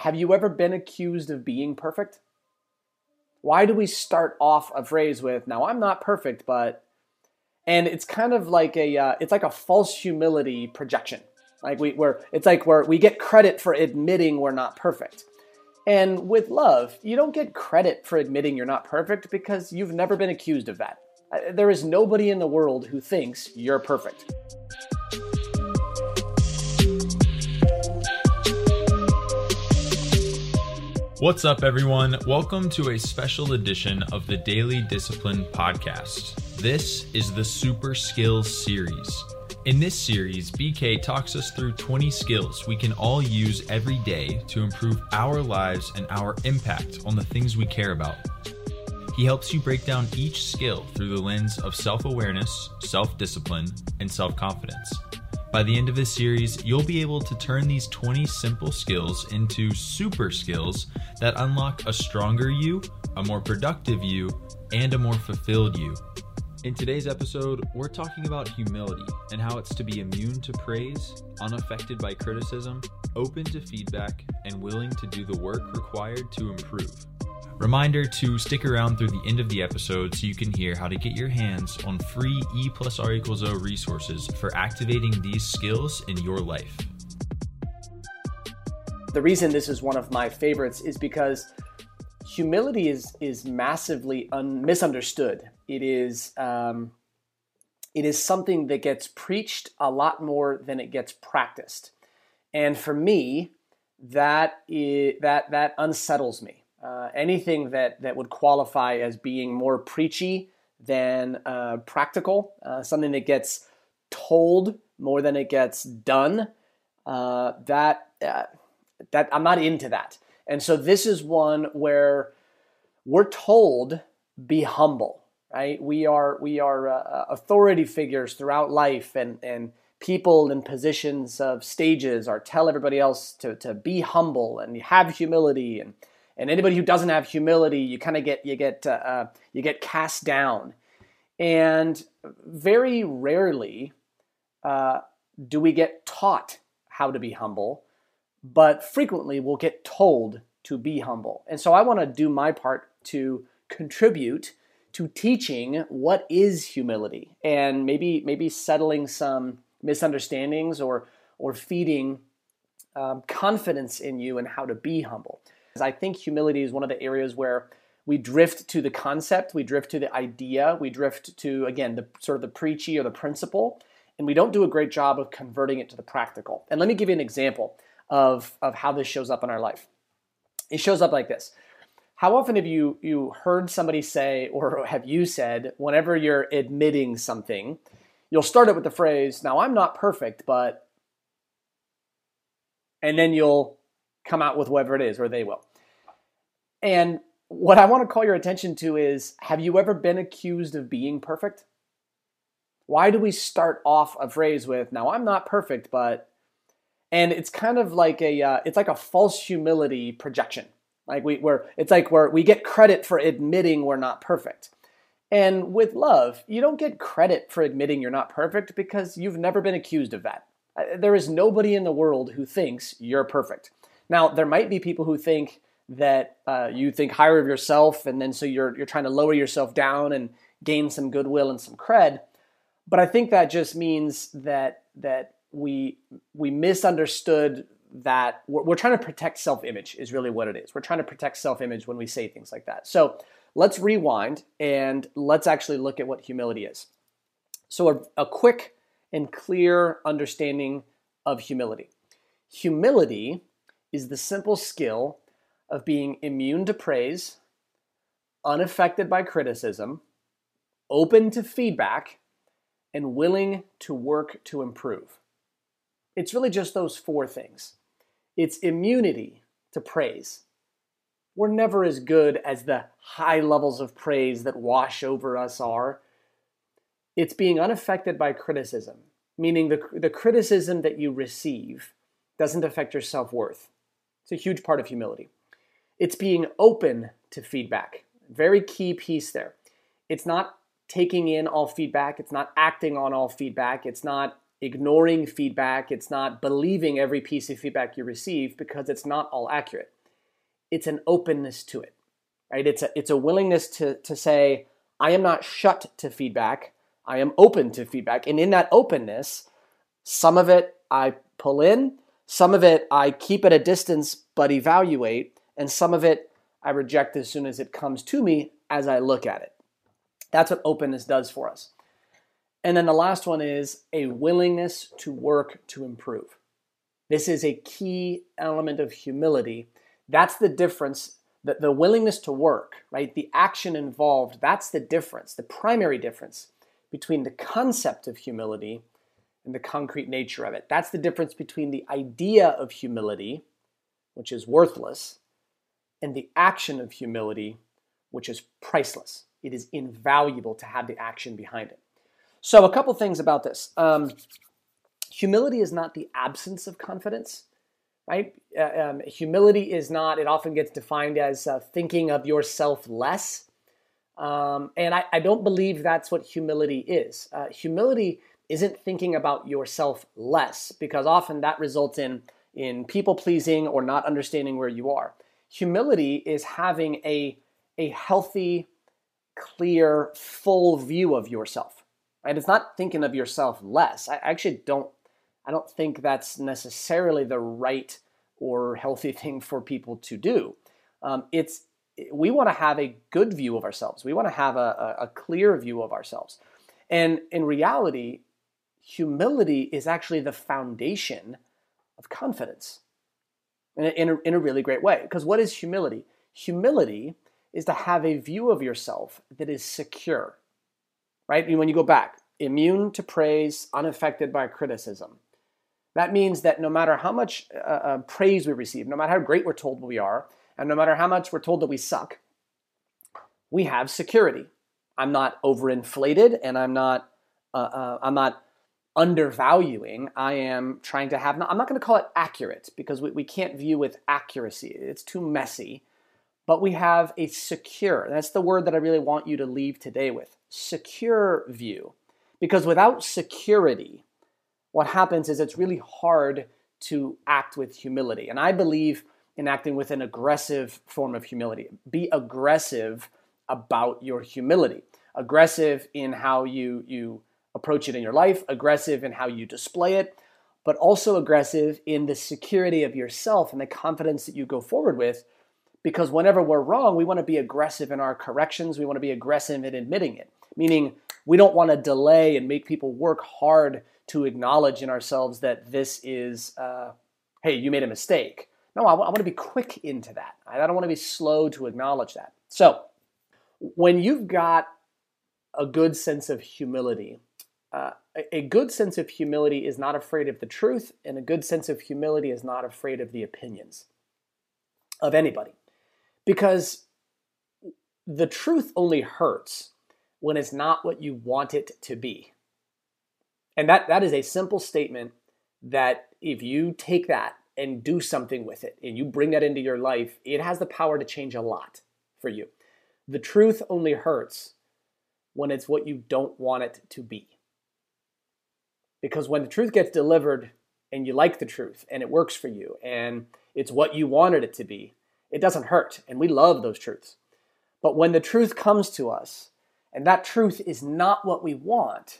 Have you ever been accused of being perfect? Why do we start off a phrase with, now I'm not perfect, but, and it's kind of like it's like a false humility projection. Like we get credit for admitting we're not perfect. And with love, you don't get credit for admitting you're not perfect because you've never been accused of that. There is nobody in the world who thinks you're perfect. What's up, everyone? Welcome to a special edition of the Daily Discipline Podcast. This is the Super Skills series. In this series, BK talks us through 20 skills we can all use every day to improve our lives and our impact on the things we care about. He helps you break down each skill through the lens of self-awareness, self-discipline, and self-confidence. By the end of this series, you'll be able to turn these 20 simple skills into super skills that unlock a stronger you, a more productive you, and a more fulfilled you. In today's episode, we're talking about humility and how it's to be immune to praise, unaffected by criticism, open to feedback, and willing to do the work required to improve. Reminder to stick around through the end of the episode so you can hear how to get your hands on free E+R=O resources for activating these skills in your life. The reason this is one of my favorites is because humility is massively misunderstood. It is something that gets preached a lot more than it gets practiced. And for me, that unsettles me. Anything that would qualify as being more preachy than practical, something that gets told more than it gets done, that I'm not into that. And so this is one where we're told, be humble, right? We are authority figures throughout life, and people in positions of stages are tell everybody else to be humble and have humility, and anybody who doesn't have humility, you kind of get cast down. And very rarely do we get taught how to be humble, but frequently we'll get told to be humble. And so I want to do my part to contribute to teaching what is humility, and maybe settling some misunderstandings or feeding confidence in you and how to be humble. I think humility is one of the areas where we drift to the concept, we drift to the idea, we drift to, again, the sort of the preachy or the principle, and we don't do a great job of converting it to the practical. And let me give you an example of how this shows up in our life. It shows up like this. How often have you heard somebody say, or have you said, whenever you're admitting something, you'll start it with the phrase, now I'm not perfect, but, and then you'll come out with whatever it is, or they will. And what I want to call your attention to is, have you ever been accused of being perfect? Why do we start off a phrase with, now I'm not perfect, but, and it's kind of like it's like a false humility projection. Like we get credit for admitting we're not perfect. And with love, you don't get credit for admitting you're not perfect because you've never been accused of that. There is nobody in the world who thinks you're perfect. Now, there might be people who think that you think higher of yourself, and then so you're trying to lower yourself down and gain some goodwill and some cred. But I think that just means that we misunderstood that we're trying to protect self-image is really what it is. We're trying to protect self-image when we say things like that. So let's rewind and let's actually look at what humility is. So a quick and clear understanding of humility. Humility is the simple skill of being immune to praise, unaffected by criticism, open to feedback, and willing to work to improve. It's really just those four things. It's immunity to praise. We're never as good as the high levels of praise that wash over us are. It's being unaffected by criticism, meaning the criticism that you receive doesn't affect your self-worth. It's a huge part of humility. It's being open to feedback. Very key piece there. It's not taking in all feedback. It's not acting on all feedback. It's not ignoring feedback. It's not believing every piece of feedback you receive because it's not all accurate. it's an openness to it, right? It's a willingness to say, I am not shut to feedback. I am open to feedback. And in that openness, some of it I pull in, some of it I keep at a distance but evaluate, and some of it I reject as soon as it comes to me as I look at it. That's what openness does for us. And then the last one is a willingness to work to improve. This is a key element of humility. That's the difference, the willingness to work, right? The action involved, that's the difference, the primary difference between the concept of humility and the concrete nature of it. That's the difference between the idea of humility, which is worthless, and the action of humility, which is priceless. It is invaluable to have the action behind it. So a couple things about this. Humility is not the absence of confidence, right? Humility is not, it often gets defined as thinking of yourself less. And I don't believe that's what humility is. Humility isn't thinking about yourself less, because often that results in people pleasing or not understanding where you are. Humility is having a healthy, clear, full view of yourself. Right? It's not thinking of yourself less. I don't think that's necessarily the right or healthy thing for people to do. We want to have a good view of ourselves. We want to have a clear view of ourselves. And in reality, humility is actually the foundation of confidence in a really great way. Because what is humility? Humility is to have a view of yourself that is secure, right? And when you go back, immune to praise, unaffected by criticism. That means that no matter how much praise we receive, no matter how great we're told we are, and no matter how much we're told that we suck, we have security. I'm not overinflated, and I'm not undervaluing. I am trying to have, I'm not going to call it accurate, because we can't view with accuracy. It's too messy. But we have a secure, that's the word that I really want you to leave today with, secure view. Because without security, what happens is it's really hard to act with humility. And I believe in acting with an aggressive form of humility. Be aggressive about your humility. Aggressive in how you approach it in your life, aggressive in how you display it, but also aggressive in the security of yourself and the confidence that you go forward with. Because whenever we're wrong, we want to be aggressive in our corrections. We want to be aggressive in admitting it. Meaning, we don't want to delay and make people work hard to acknowledge in ourselves that this is, hey, you made a mistake. No, I want to be quick into that. I don't want to be slow to acknowledge that. So, when you've got a good sense of humility, a good sense of humility is not afraid of the truth, and a good sense of humility is not afraid of the opinions of anybody. Because the truth only hurts when it's not what you want it to be. And that is a simple statement that if you take that and do something with it, and you bring that into your life, it has the power to change a lot for you. The truth only hurts when it's what you don't want it to be. Because when the truth gets delivered and you like the truth and it works for you and it's what you wanted it to be, it doesn't hurt. And we love those truths. But when the truth comes to us and that truth is not what we want,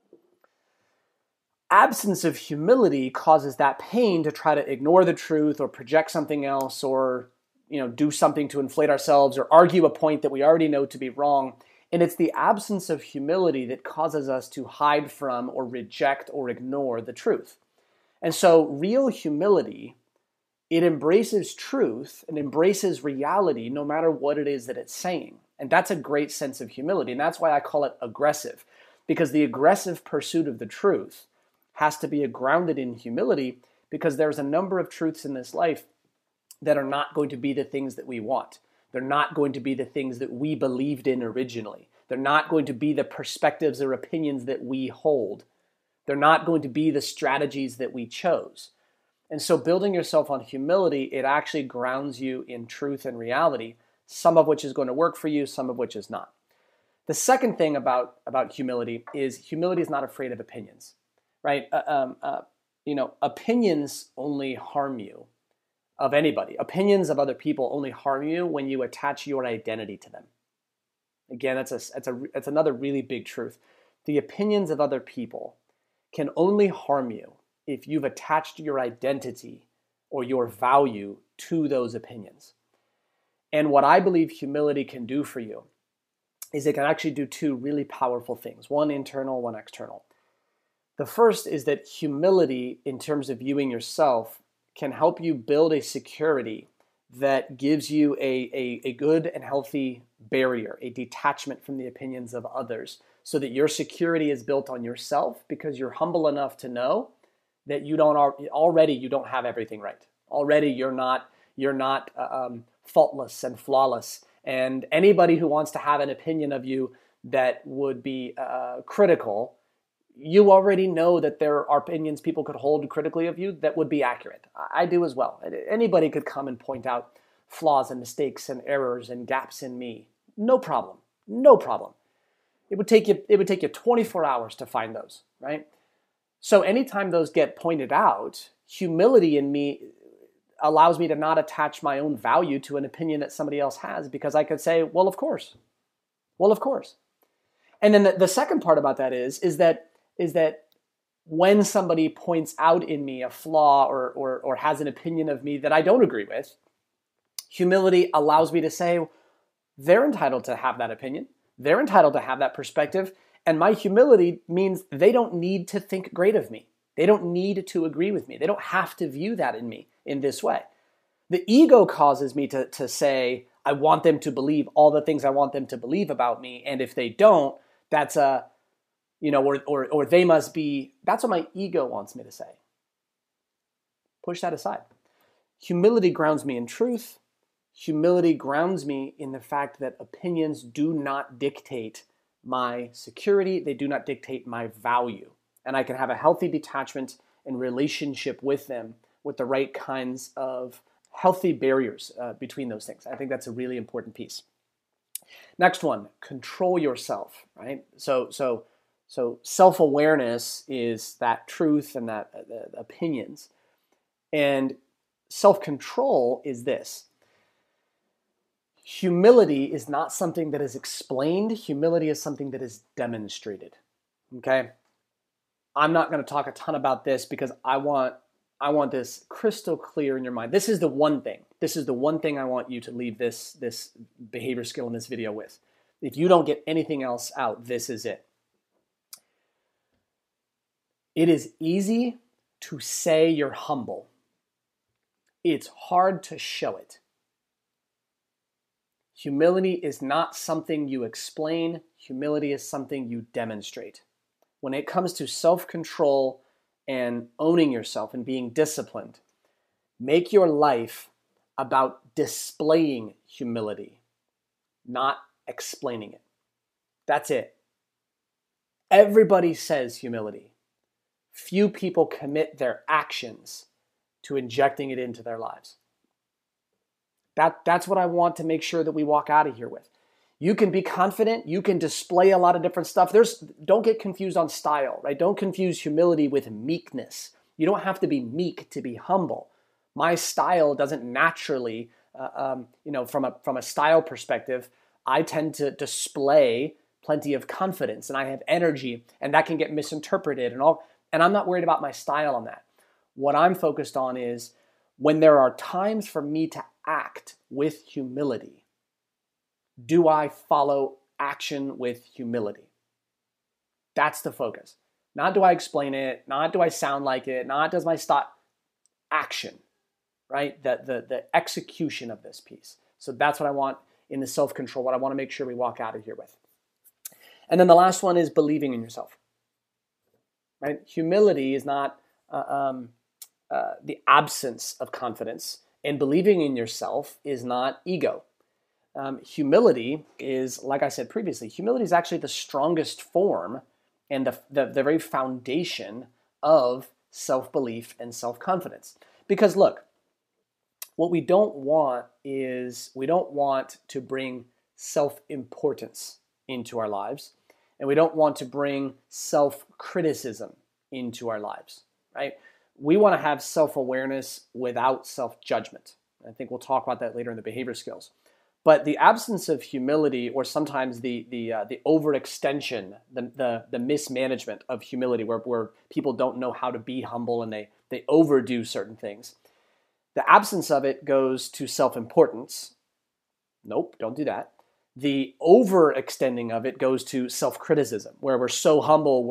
absence of humility causes that pain to try to ignore the truth or project something else or do something to inflate ourselves or argue a point that we already know to be wrong. And it's the absence of humility that causes us to hide from or reject or ignore the truth. And so real humility, it embraces truth and embraces reality no matter what it is that it's saying. And that's a great sense of humility. And that's why I call it aggressive, because the aggressive pursuit of the truth has to be grounded in humility, because there's a number of truths in this life that are not going to be the things that we want. They're not going to be the things that we believed in originally. They're not going to be the perspectives or opinions that we hold. They're not going to be the strategies that we chose. And so building yourself on humility, it actually grounds you in truth and reality, some of which is going to work for you, some of which is not. The second thing about humility is not afraid of opinions, right? Opinions only harm you. of anybody. Opinions of other people only harm you when you attach your identity to them. Again, that's another really big truth. The opinions of other people can only harm you if you've attached your identity or your value to those opinions. And what I believe humility can do for you is it can actually do two really powerful things, one internal, one external. The first is that humility, in terms of viewing yourself, can help you build a security that gives you a good and healthy barrier, a detachment from the opinions of others, so that your security is built on yourself because you're humble enough to know that you don't have everything right. Already you're not faultless and flawless. And anybody who wants to have an opinion of you that would be critical, you already know that there are opinions people could hold critically of you that would be accurate. I do as well. Anybody could come and point out flaws and mistakes and errors and gaps in me. No problem. No problem. It would take you 24 hours to find those, right? So anytime those get pointed out, humility in me allows me to not attach my own value to an opinion that somebody else has, because I could say, well, of course. Well, of course. And then the second part about that is that when somebody points out in me a flaw or has an opinion of me that I don't agree with, humility allows me to say, they're entitled to have that opinion. They're entitled to have that perspective. And my humility means they don't need to think great of me. They don't need to agree with me. They don't have to view that in me in this way. The ego causes me to say, I want them to believe all the things I want them to believe about me. And if they don't, that's or they must be, that's what my ego wants me to say. Push that aside. Humility grounds me in truth. Humility grounds me in the fact that opinions do not dictate my security. They do not dictate my value. And I can have a healthy detachment and relationship with them with the right kinds of healthy barriers between those things. I think that's a really important piece. Next one, control yourself, right? So self-awareness is that truth and that opinions. And self-control is this. Humility is not something that is explained. Humility is something that is demonstrated. Okay? I'm not going to talk a ton about this because I want this crystal clear in your mind. This is the one thing. This is the one thing I want you to leave this behavior skill in this video with. If you don't get anything else out, this is it. It is easy to say you're humble. It's hard to show it. Humility is not something you explain. Humility is something you demonstrate. When it comes to self-control and owning yourself and being disciplined, make your life about displaying humility, not explaining it. That's it. Everybody says humility. Few people commit their actions to injecting it into their lives. That's what I want to make sure that we walk out of here with. You can be confident. You can display a lot of different stuff. Don't get confused on style, right? Don't confuse humility with meekness. You don't have to be meek to be humble. My style doesn't naturally, from a style perspective, I tend to display plenty of confidence and I have energy, and that can get misinterpreted and I'm not worried about my style on that. What I'm focused on is when there are times for me to act with humility, do I follow action with humility? That's the focus. Not do I explain it, not do I sound like it, not does my style, action, right? The execution of this piece. So that's what I want in the self-control, what I want to make sure we walk out of here with. And then the last one is believing in yourself, right? Humility is not the absence of confidence, and believing in yourself is not ego. Humility is, like I said previously, humility is actually the strongest form and the very foundation of self-belief and self-confidence. Because look, what we don't want is we don't want to bring self-importance into our lives, and we don't want to bring self-criticism into our lives, right? We want to have self-awareness without self-judgment. I think we'll talk about that later in the behavior skills. But the absence of humility, or sometimes the overextension, the mismanagement of humility, where people don't know how to be humble and they overdo certain things. The absence of it goes to self-importance. Nope, don't do that. The overextending of it goes to self-criticism, where we're so humble,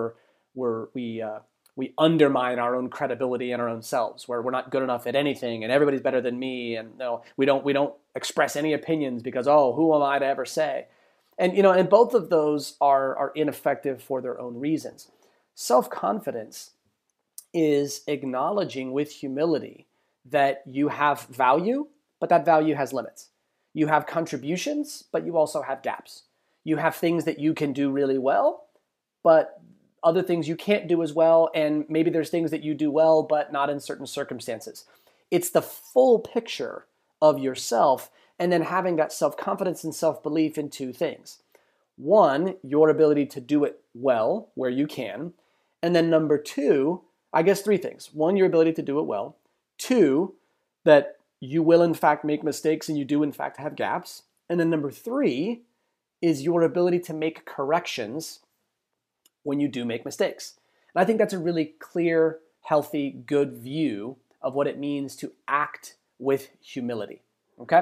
we undermine our own credibility and our own selves, where we're not good enough at anything and everybody's better than me, and no, we don't express any opinions because, oh, who am I to ever say? And both of those are ineffective for their own reasons. Self-confidence is acknowledging with humility that you have value, but that value has limits. You have contributions, but you also have gaps. You have things that you can do really well, but other things you can't do as well, and maybe there's things that you do well, but not in certain circumstances. It's the full picture of yourself, and then having that self-confidence and self-belief in two things. One, your ability to do it well where you can, and then number two, I guess three things. One, your ability to do it well. Two, that you will in fact make mistakes and you do in fact have gaps. And then number three is your ability to make corrections when you do make mistakes. And I think that's a really clear, healthy, good view of what it means to act with humility. Okay?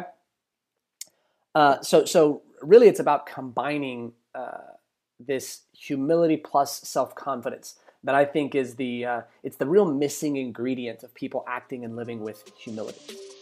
So really it's about combining this humility plus self-confidence that I think is it's the real missing ingredient of people acting and living with humility.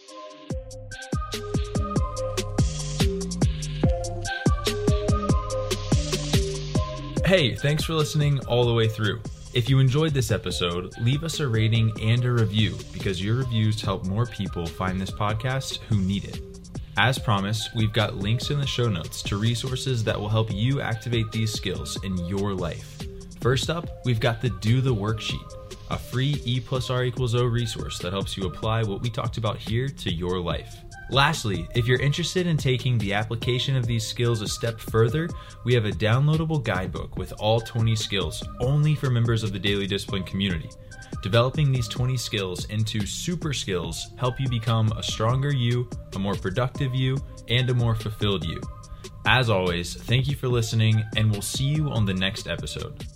Hey, thanks for listening all the way through. If you enjoyed this episode, leave us a rating and a review, because your reviews help more people find this podcast who need it. As promised, we've got links in the show notes to resources that will help you activate these skills in your life. First up, we've got the Do the Worksheet, a free E+R=O resource that helps you apply what we talked about here to your life. Lastly, if you're interested in taking the application of these skills a step further, we have a downloadable guidebook with all 20 skills only for members of the Daily Discipline community. Developing these 20 skills into super skills help you become a stronger you, a more productive you, and a more fulfilled you. As always, thank you for listening, and we'll see you on the next episode.